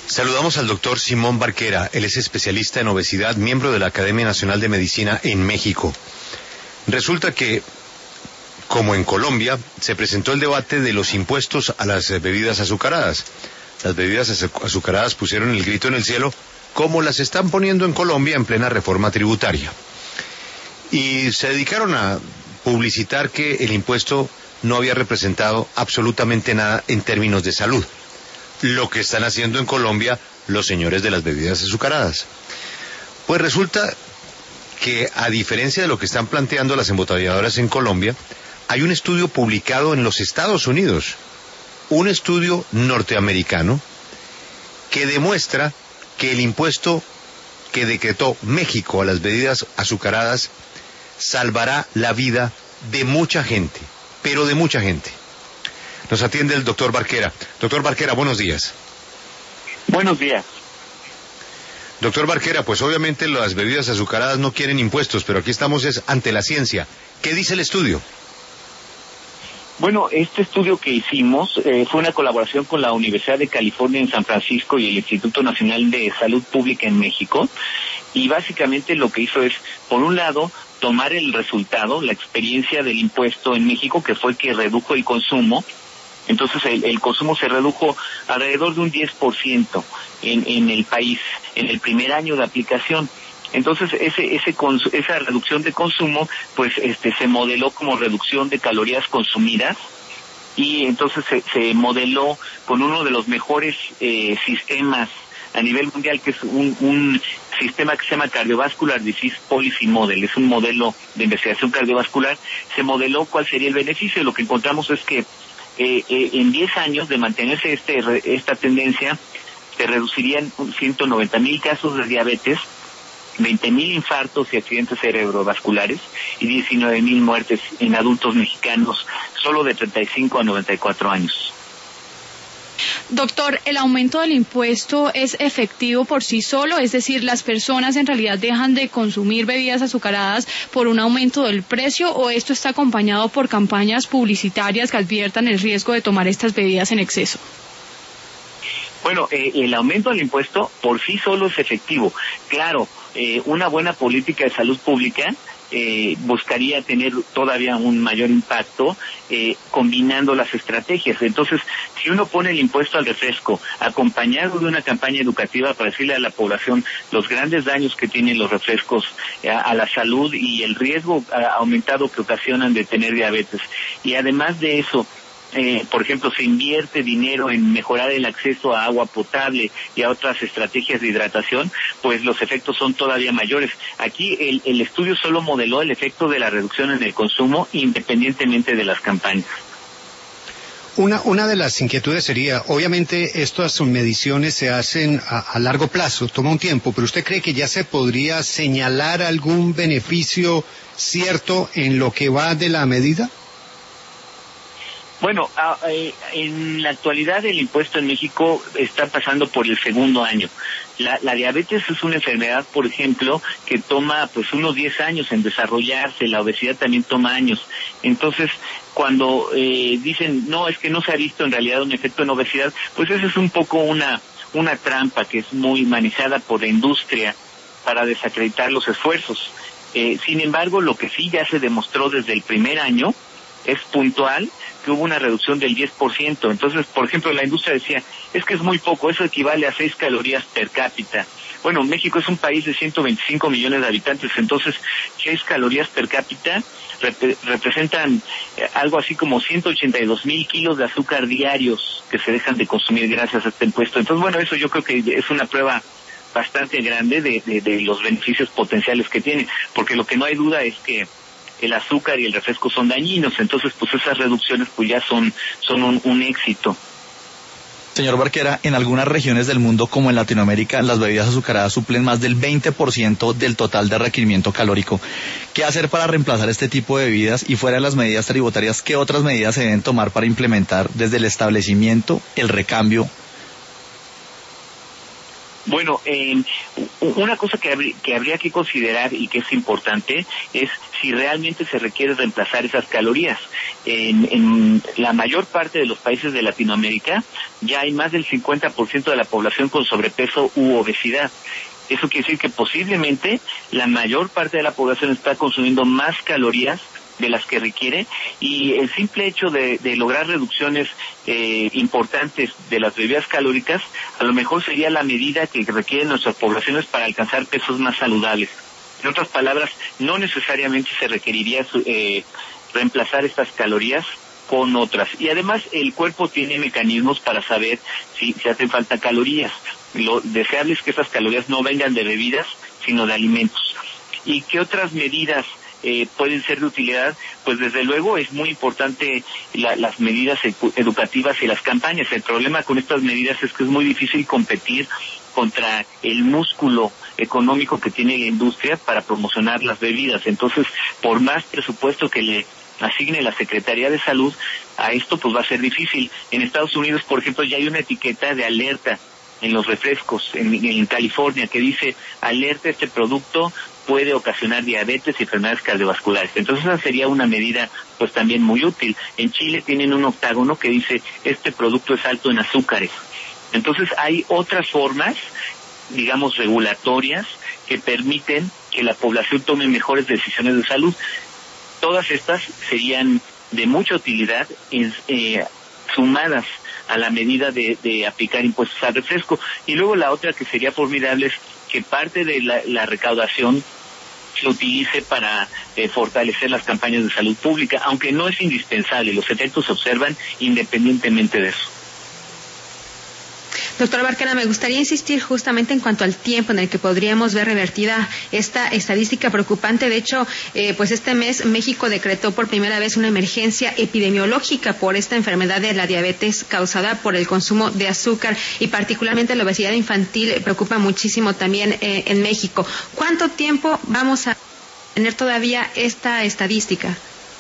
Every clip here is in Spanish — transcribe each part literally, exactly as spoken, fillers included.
Saludamos al doctor Simón Barquera. Él es especialista en obesidad, miembro de la Academia Nacional de Medicina en México. Resulta que, como en Colombia, se presentó el debate de los impuestos a las bebidas azucaradas. Las bebidas azucaradas pusieron el grito en el cielo, como las están poniendo en Colombia en plena reforma tributaria. Y se dedicaron a publicitar que el impuesto no había representado absolutamente nada en términos de salud. Lo que están haciendo en Colombia los señores de las bebidas azucaradas. Pues resulta que, a diferencia de lo que están planteando las embotelladoras en Colombia, hay un estudio publicado en los Estados Unidos, un estudio norteamericano, que demuestra que el impuesto que decretó México a las bebidas azucaradas salvará la vida de mucha gente, pero de mucha gente. Nos atiende el doctor Barquera. Doctor Barquera, buenos días. Buenos días. Doctor Barquera, pues obviamente las bebidas azucaradas no quieren impuestos, pero aquí estamos es ante la ciencia. ¿Qué dice el estudio? Bueno, este estudio que hicimos eh, fue una colaboración con la Universidad de California en San Francisco y el Instituto Nacional de Salud Pública en México. Y básicamente lo que hizo es, por un lado, tomar el resultado, la experiencia del impuesto en México, que fue que redujo el consumo. Entonces el, el consumo se redujo alrededor de un diez por ciento en, en el país en el primer año de aplicación. Entonces ese ese esa reducción de consumo pues este se modeló como reducción de calorías consumidas, y entonces se, se modeló con uno de los mejores eh, sistemas a nivel mundial, que es un, un sistema que se llama Cardiovascular Disease Policy Model. Es un modelo de investigación cardiovascular. Se modeló cuál sería el beneficio. Lo que encontramos es que Eh, eh, en diez años de mantenerse este esta tendencia, se reducirían ciento noventa mil casos de diabetes, veinte mil infartos y accidentes cerebrovasculares y diecinueve mil muertes en adultos mexicanos solo de treinta y cinco a noventa y cuatro años. Doctor, ¿el aumento del impuesto es efectivo por sí solo? Es decir, ¿las personas en realidad dejan de consumir bebidas azucaradas por un aumento del precio, o esto está acompañado por campañas publicitarias que adviertan el riesgo de tomar estas bebidas en exceso? Bueno, eh, el aumento del impuesto por sí solo es efectivo. Claro, eh, una buena política de salud pública Eh, buscaría tener todavía un mayor impacto eh, combinando las estrategias. Entonces, si uno pone el impuesto al refresco acompañado de una campaña educativa para decirle a la población los grandes daños que tienen los refrescos eh, a la salud y el riesgo a, aumentado que ocasionan de tener diabetes, y además de eso, Eh, por ejemplo, se invierte dinero en mejorar el acceso a agua potable y a otras estrategias de hidratación, pues los efectos son todavía mayores. Aquí el, el estudio solo modeló el efecto de la reducción en el consumo independientemente de las campañas. Una, una de las inquietudes sería, obviamente estas mediciones se hacen a, a largo plazo, toma un tiempo, pero ¿usted cree que ya se podría señalar algún beneficio cierto en lo que va de la medida? Bueno, en la actualidad el impuesto en México está pasando por el segundo año. La, la diabetes es una enfermedad, por ejemplo, que toma pues unos diez años en desarrollarse. La obesidad también toma años. Entonces, cuando eh, dicen, no, es que no se ha visto en realidad un efecto en obesidad, pues eso es un poco una, una trampa que es muy manejada por la industria para desacreditar los esfuerzos. Eh, sin embargo, lo que sí ya se demostró desde el primer año es puntual, que hubo una reducción del diez por ciento. Entonces, por ejemplo, la industria decía, es que es muy poco, eso equivale a seis calorías per cápita. Bueno, México es un país de ciento veinticinco millones de habitantes, entonces seis calorías per cápita rep- representan eh, algo así como ciento ochenta y dos mil kilos de azúcar diarios que se dejan de consumir gracias a este impuesto. Entonces, bueno, eso yo creo que es una prueba bastante grande de, de, de los beneficios potenciales que tiene, porque lo que no hay duda es que el azúcar y el refresco son dañinos, entonces pues esas reducciones pues ya son, son un, un éxito. Señor Barquera, en algunas regiones del mundo, como en Latinoamérica, las bebidas azucaradas suplen más del veinte por ciento del total de requerimiento calórico. ¿Qué hacer para reemplazar este tipo de bebidas? Y fuera de las medidas tributarias, ¿qué otras medidas se deben tomar para implementar desde el establecimiento el recambio? Bueno, eh, una cosa que, habría, que habría que considerar y que es importante es si realmente se requiere reemplazar esas calorías. En, en la mayor parte de los países de Latinoamérica ya hay más del cincuenta por ciento de la población con sobrepeso u obesidad. Eso quiere decir que posiblemente la mayor parte de la población está consumiendo más calorías de las que requiere, y el simple hecho de, de lograr reducciones eh, importantes de las bebidas calóricas a lo mejor sería la medida que requieren nuestras poblaciones para alcanzar pesos más saludables. En otras palabras, no necesariamente se requeriría eh, reemplazar estas calorías con otras, y además el cuerpo tiene mecanismos para saber si, si hacen falta calorías. Lo deseable es que esas calorías no vengan de bebidas, sino de alimentos. ¿Y qué otras medidas Eh, pueden ser de utilidad? Pues desde luego es muy importante la, las medidas edu- educativas y las campañas. El problema con estas medidas es que es muy difícil competir contra el músculo económico que tiene la industria para promocionar las bebidas. Entonces, por más presupuesto que le asigne la Secretaría de Salud a esto, pues va a ser difícil. En Estados Unidos, por ejemplo, ya hay una etiqueta de alerta en los refrescos, en, en California, que dice: alerta, este producto puede ocasionar diabetes y enfermedades cardiovasculares. Entonces esa sería una medida pues también muy útil. En Chile tienen un octágono que dice: este producto es alto en azúcares. Entonces hay otras formas, digamos, regulatorias que permiten que la población tome mejores decisiones de salud. Todas estas serían de mucha utilidad eh, sumadas a la medida de, de aplicar impuestos al refresco. Y luego la otra que sería formidable es que parte de la, la recaudación se utilice para eh, fortalecer las campañas de salud pública, aunque no es indispensable. Los efectos se observan independientemente de eso. Doctor Barquera, me gustaría insistir justamente en cuanto al tiempo en el que podríamos ver revertida esta estadística preocupante. De hecho, eh, pues este mes México decretó por primera vez una emergencia epidemiológica por esta enfermedad de la diabetes causada por el consumo de azúcar, y particularmente la obesidad infantil preocupa muchísimo también eh, en México. ¿Cuánto tiempo vamos a tener todavía esta estadística?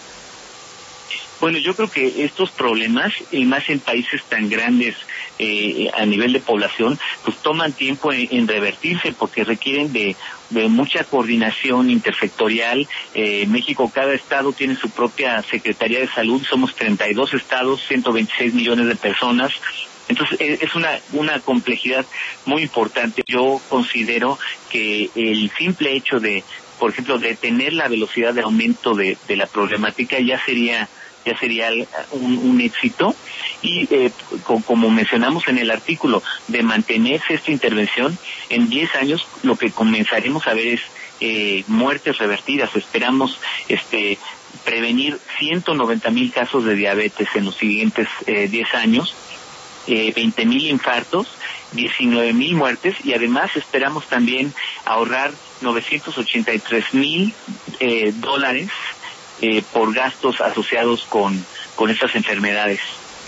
Bueno, yo creo que estos problemas, y más en países tan grandes eh, a nivel de población, pues toman tiempo en, en revertirse, porque requieren de, de mucha coordinación intersectorial. Eh, México, cada estado tiene su propia Secretaría de Salud, somos treinta y dos estados, ciento veintiséis millones de personas. Entonces es una una complejidad muy importante. Yo considero que el simple hecho de, por ejemplo, detener la velocidad de aumento de, de la problemática ya sería ya sería un, un éxito, y eh, co- como mencionamos en el artículo, de mantenerse esta intervención, en diez años lo que comenzaremos a ver es eh, muertes revertidas. Esperamos este prevenir ciento noventa mil casos de diabetes en los siguientes eh, diez años, eh, veinte mil infartos, diecinueve mil muertes, y además esperamos también ahorrar novecientos ochenta y tres mil eh, dólares Eh, por gastos asociados con, con estas enfermedades.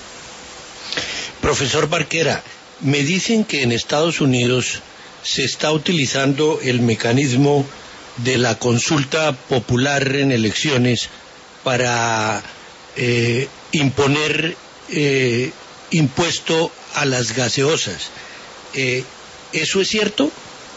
Profesor Barquera, me dicen que en Estados Unidos se está utilizando el mecanismo de la consulta popular en elecciones para eh, imponer eh, impuesto a las gaseosas. Eh, ¿Eso es cierto?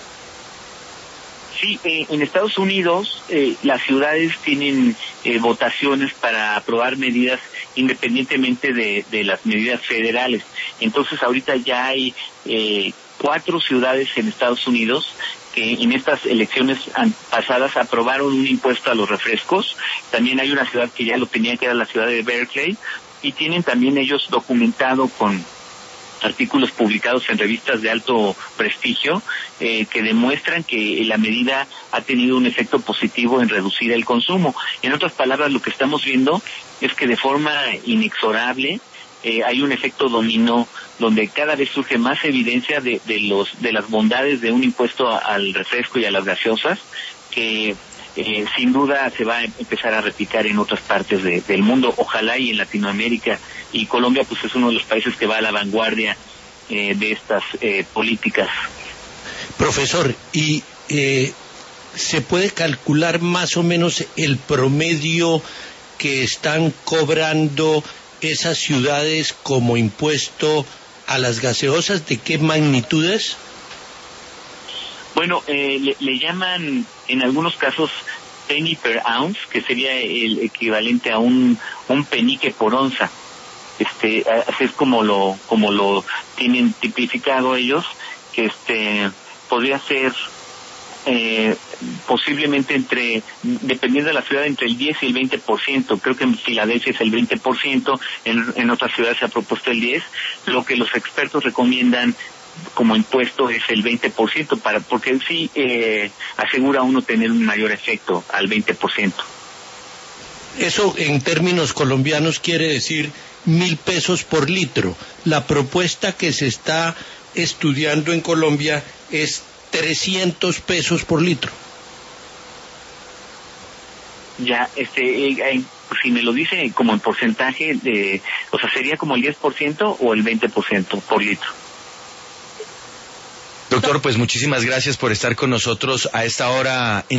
Sí, eh, en Estados Unidos eh, las ciudades tienen eh, votaciones para aprobar medidas independientemente de, de las medidas federales. Entonces ahorita ya hay eh, cuatro ciudades en Estados Unidos que en estas elecciones pasadas aprobaron un impuesto a los refrescos. También hay una ciudad que ya lo tenía, que era la ciudad de Berkeley, y tienen también ellos documentado con artículos publicados en revistas de alto prestigio eh, que demuestran que la medida ha tenido un efecto positivo en reducir el consumo. En otras palabras, lo que estamos viendo es que de forma inexorable eh, hay un efecto dominó, donde cada vez surge más evidencia de, de los de las bondades de un impuesto al refresco y a las gaseosas, que eh, sin duda se va a empezar a replicar en otras partes de, del mundo, ojalá y en Latinoamérica. Y Colombia pues es uno de los países que va a la vanguardia eh, de estas eh, políticas. Profesor, ¿y eh, se puede calcular más o menos el promedio que están cobrando esas ciudades como impuesto a las gaseosas? ¿De qué magnitudes? Bueno, eh, le, le llaman en algunos casos penny per ounce, que sería el equivalente a un, un penique por onza. Este, así es como lo, como lo tienen tipificado ellos, que este, podría ser, eh, posiblemente entre, dependiendo de la ciudad, entre el diez y el veinte por ciento. Creo que en Filadelfia es el veinte por ciento, en, en otras ciudades se ha propuesto el diez por ciento. Lo que los expertos recomiendan como impuesto es el veinte por ciento, para, porque sí eh, asegura a uno tener un mayor efecto al veinte por ciento. Eso en términos colombianos quiere decir mil pesos por litro. La propuesta que se está estudiando en Colombia es trescientos pesos por litro. Ya, este, eh, eh, si me lo dice como en porcentaje, de, o sea, sería como el diez por ciento o el veinte por ciento por litro. Doctor, pues muchísimas gracias por estar con nosotros a esta hora en